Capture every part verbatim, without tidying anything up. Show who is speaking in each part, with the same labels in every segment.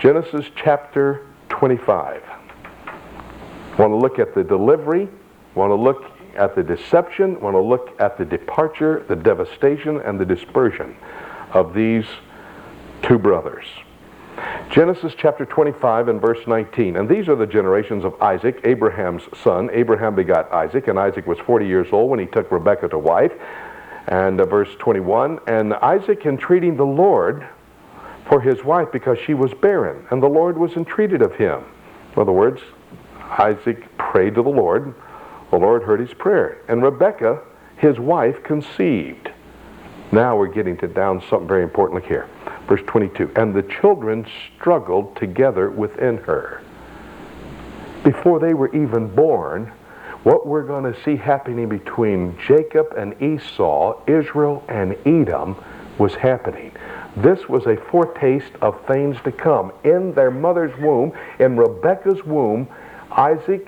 Speaker 1: Genesis chapter twenty-five. Want to look at the delivery, want to look at the deception, want to look at the departure, the devastation, and the dispersion of these two brothers. Genesis chapter twenty-five and verse nineteen. And these are the generations of Isaac, Abraham's son. Abraham begot Isaac, and Isaac was forty years old when he took Rebekah to wife. And uh, verse twenty-one, and Isaac entreating the Lord for his wife because she was barren, and the Lord was entreated of him. In other words, Isaac prayed to the Lord. The Lord heard his prayer. And Rebekah, his wife, conceived. Now we're getting to down something very important here. Verse twenty-two, and the children struggled together within her. Before they were even born, what we're going to see happening between Jacob and Esau, Israel and Edom, was happening. This was a foretaste of things to come. In their mother's womb, in Rebekah's womb, Isaac,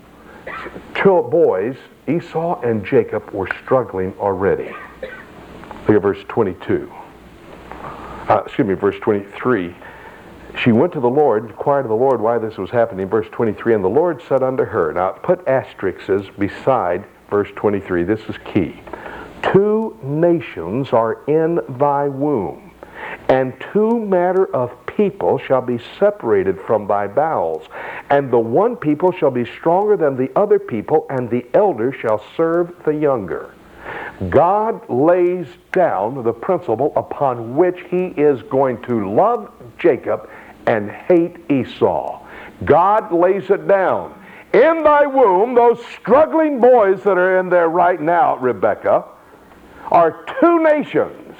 Speaker 1: two boys, Esau and Jacob, were struggling already. Look at verse twenty-two. Uh, excuse me, verse twenty-three. She went to the Lord, inquired of the Lord why this was happening. Verse twenty-three, and the Lord said unto her, now put asterisks beside verse twenty-three. This is key. Two nations are in thy womb, and two manner of people shall be separated from thy bowels, and the one people shall be stronger than the other people, and the elder shall serve the younger. God lays down the principle upon which he is going to love Jacob and hate Esau. God lays it down. In thy womb, those struggling boys that are in there right now, Rebekah, are two nations.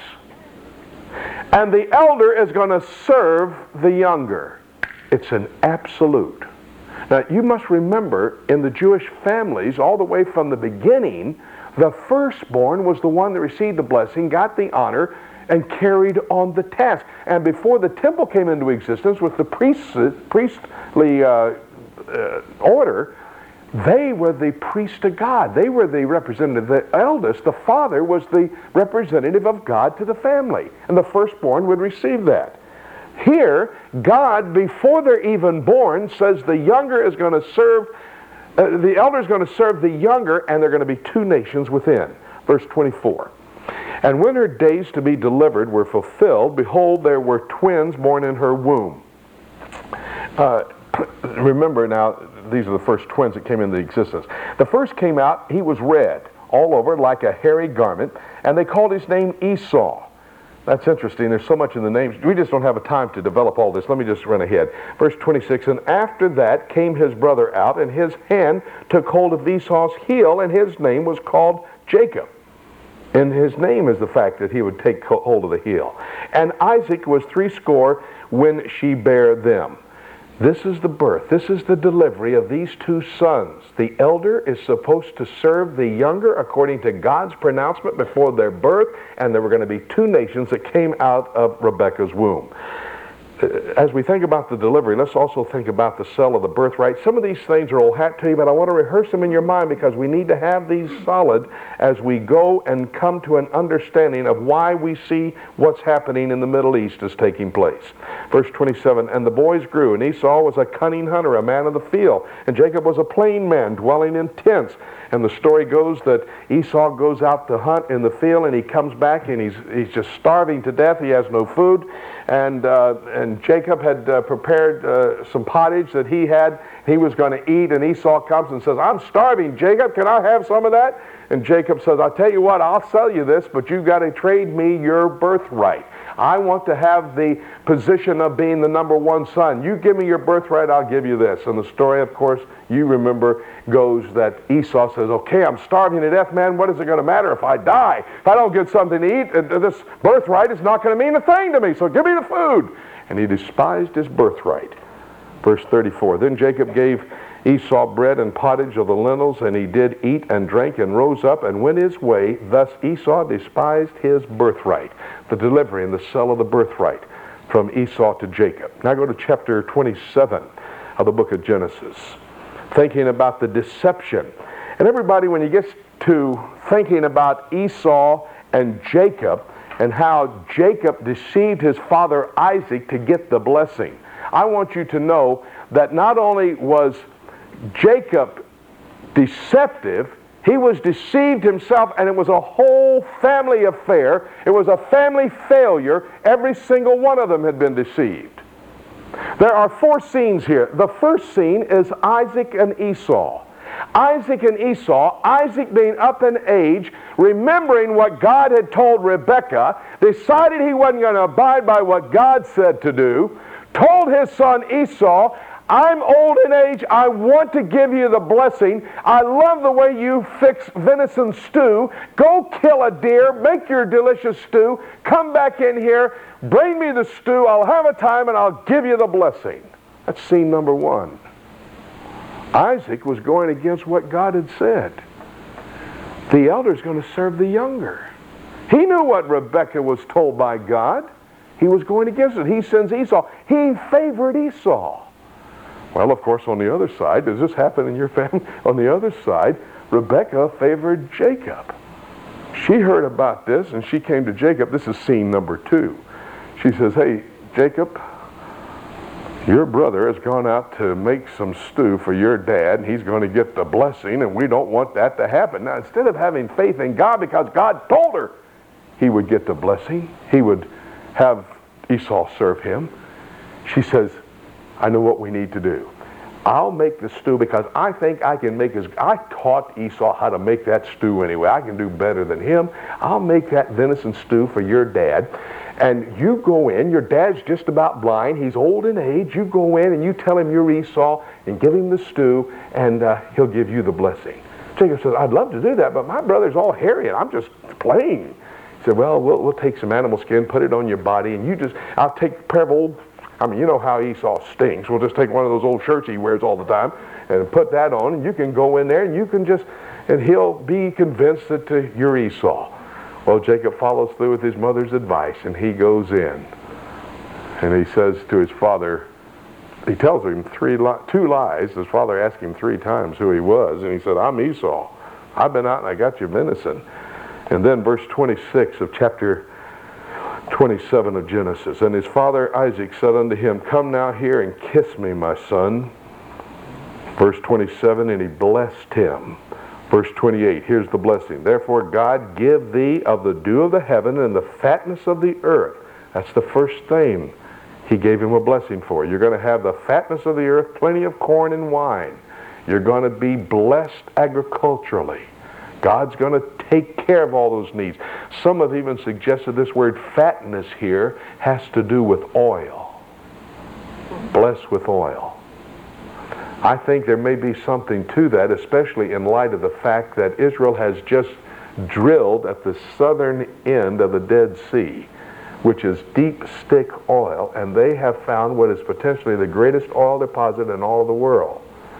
Speaker 1: And the elder is going to serve the younger. It's an absolute. Now, you must remember, in the Jewish families, all the way from the beginning, the firstborn was the one that received the blessing, got the honor, and carried on the task. And before the temple came into existence with the priests, priestly uh, uh, order, they were the priest of God. They were the representative. The eldest, the father, was the representative of God to the family. And the firstborn would receive that. Here, God, before they're even born, says the younger is going to serve, uh, the elder is going to serve the younger, and they're going to be two nations within. Verse twenty-four. And when her days to be delivered were fulfilled, behold, there were twins born in her womb. Uh, remember now, these are the first twins that came into existence. The first came out, he was red all over like a hairy garment, and they called his name Esau. That's interesting. There's so much in the names. We just don't have a time to develop all this. Let me just run ahead. Verse twenty-six, and after that came his brother out, and his hand took hold of Esau's heel, and his name was called Jacob. And his name is the fact that he would take hold of the heel. And Isaac was threescore when she bare them. This is the birth. This is the delivery of these two sons. The elder is supposed to serve the younger according to God's pronouncement before their birth, and there were going to be two nations that came out of Rebekah's womb. As we think about the delivery, let's also think about the sale of the birthright. Some of these things are old hat to you, but I want to rehearse them in your mind because we need to have these solid as we go and come to an understanding of why we see what's happening in the Middle East is taking place. Verse twenty-seven, and the boys grew, and Esau was a cunning hunter, a man of the field, and Jacob was a plain man, dwelling in tents. And the story goes that Esau goes out to hunt in the field, and he comes back, and he's he's just starving to death. He has no food, and uh, and Jacob had uh, prepared uh, some pottage that he had. He was going to eat, and Esau comes and says, "I'm starving, Jacob. Can I have some of that?" And Jacob says, "I'll tell you what. I'll sell you this, but you've got to trade me your birthright. I want to have the position of being the number one son. You give me your birthright, I'll give you this." And the story, of course, you remember, goes that Esau says, "Okay, I'm starving to death, man. What is it going to matter if I die? If I don't get something to eat, this birthright is not going to mean a thing to me, so give me the food." And he despised his birthright. Verse thirty-four, then Jacob gave Esau bread and pottage of the lentils, and he did eat and drank and rose up and went his way. Thus Esau despised his birthright. The delivery and the sale of the birthright from Esau to Jacob. Now go to chapter twenty-seven of the book of Genesis. Thinking about the deception. And everybody, when you get to thinking about Esau and Jacob and how Jacob deceived his father Isaac to get the blessing. I want you to know that not only was Jacob deceptive, he was deceived himself, and it was a whole family affair. It was a family failure. Every single one of them had been deceived. There are four scenes here. The first scene is Isaac and Esau. Isaac and Esau, Isaac being up in age, remembering what God had told Rebekah, decided he wasn't going to abide by what God said to do, told his son Esau, I'm old in age, I want to give you the blessing. I love the way you fix venison stew. Go kill a deer, make your delicious stew, come back in here, bring me the stew, I'll have a time and I'll give you the blessing. That's scene number one. Isaac was going against what God had said. The elder's going to serve the younger. He knew what Rebekah was told by God. He was going against it. He sends Esau. He favored Esau. Well, of course, on the other side, does this happen in your family? On the other side, Rebekah favored Jacob. She heard about this and she came to Jacob. This is scene number two. She says, hey, Jacob, your brother has gone out to make some stew for your dad, and he's going to get the blessing, and we don't want that to happen. Now, instead of having faith in God because God told her he would get the blessing, he would have Esau serve him, she says, I know what we need to do. I'll make the stew because I think I can make as I taught Esau how to make that stew anyway. I can do better than him. I'll make that venison stew for your dad. And you go in, your dad's just about blind, he's old in age, you go in and you tell him you're Esau and give him the stew and uh, he'll give you the blessing. Jacob says, I'd love to do that, but my brother's all hairy and I'm just playing. He said, well, well, we'll take some animal skin, put it on your body, and you just, I'll take a pair of old, I mean, you know how Esau stinks. We'll just take one of those old shirts he wears all the time and put that on, and you can go in there and you can just, and he'll be convinced that uh, you're Esau. Well, Jacob follows through with his mother's advice, and he goes in. And he says to his father, he tells him three li- two lies. His father asked him three times who he was, and he said, I'm Esau. I've been out and I got your venison. And then verse twenty-six of chapter twenty-seven of Genesis. And his father Isaac said unto him, come now here and kiss me, my son. Verse twenty-seven, and he blessed him. Verse twenty-eight, here's the blessing. Therefore God give thee of the dew of the heaven and the fatness of the earth. That's the first thing he gave him a blessing for. You're going to have the fatness of the earth, plenty of corn and wine. You're going to be blessed agriculturally. God's going to take care of all those needs. Some have even suggested this word fatness here has to do with oil. Blessed with oil. I think there may be something to that, especially in light of the fact that Israel has just drilled at the southern end of the Dead Sea, which is deep stick oil, and they have found what is potentially the greatest oil deposit in all of the world.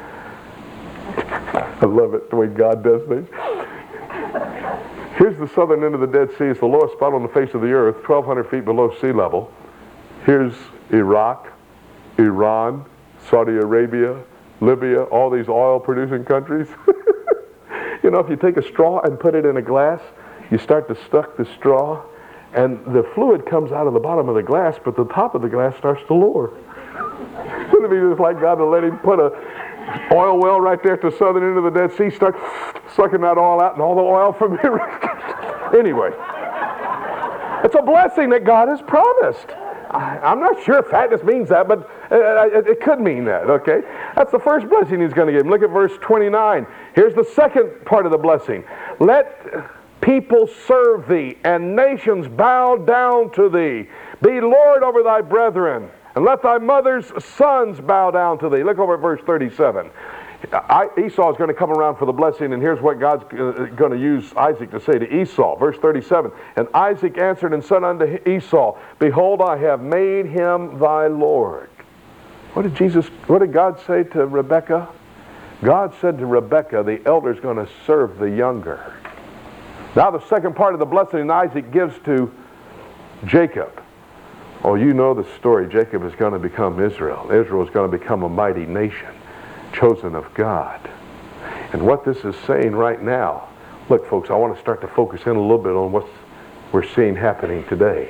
Speaker 1: I love it the way God does things. Here's the southern end of the Dead Sea. It's the lowest spot on the face of the earth, twelve hundred feet below sea level. Here's Iraq, Iran, Saudi Arabia, Libya, all these oil-producing countries. You know, if you take a straw and put it in a glass, you start to suck the straw, and the fluid comes out of the bottom of the glass, but the top of the glass starts to lower. Wouldn't it be just like God to let him put a oil well right there at the southern end of the Dead Sea, start sucking that oil out, and all the oil from here. Anyway, it's a blessing that God has promised. I, I'm not sure if fatness means that, but uh, it, it could mean that, okay? That's the first blessing he's going to give him. Look at verse twenty-nine. Here's the second part of the blessing. Let people serve thee, and nations bow down to thee. Be Lord over thy brethren, and let thy mother's sons bow down to thee. Look over at verse thirty-seven. I, Esau is going to come around for the blessing, and here's what God's uh, going to use Isaac to say to Esau. Verse thirty-seven, and Isaac answered and said unto Esau, behold, I have made him thy Lord. What did Jesus, what did God say to Rebekah? God said to Rebekah, the elder is going to serve the younger. Now the second part of the blessing Isaac gives to Jacob. Oh, you know the story. Jacob is going to become Israel. Israel is going to become a mighty nation, chosen of God. And what this is saying right now, look folks, I want to start to focus in a little bit on what we're seeing happening today.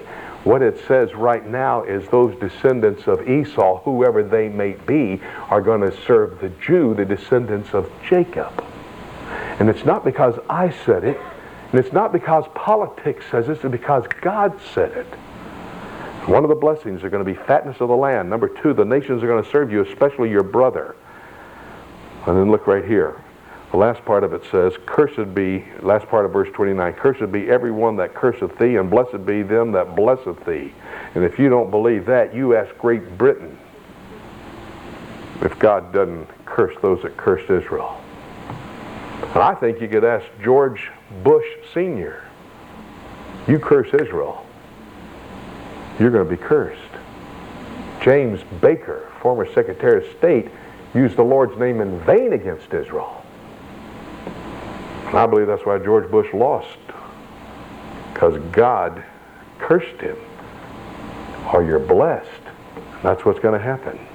Speaker 1: What it says right now is those descendants of Esau, whoever they may be, are going to serve the Jew, the descendants of Jacob. And it's not because I said it, and it's not because politics says it, it's because God said it. One of the blessings are going to be fatness of the land. Number two, the nations are going to serve you, especially your brother. And then look right here. The last part of it says, cursed be, last part of verse twenty-nine, cursed be everyone that curseth thee, and blessed be them that blesseth thee. And if you don't believe that, you ask Great Britain if God doesn't curse those that cursed Israel. And I think you could ask George Bush Senior, you curse Israel, you're going to be cursed. James Baker, former Secretary of State, used the Lord's name in vain against Israel. And I believe that's why George Bush lost, because God cursed him. Or you're blessed. That's what's going to happen.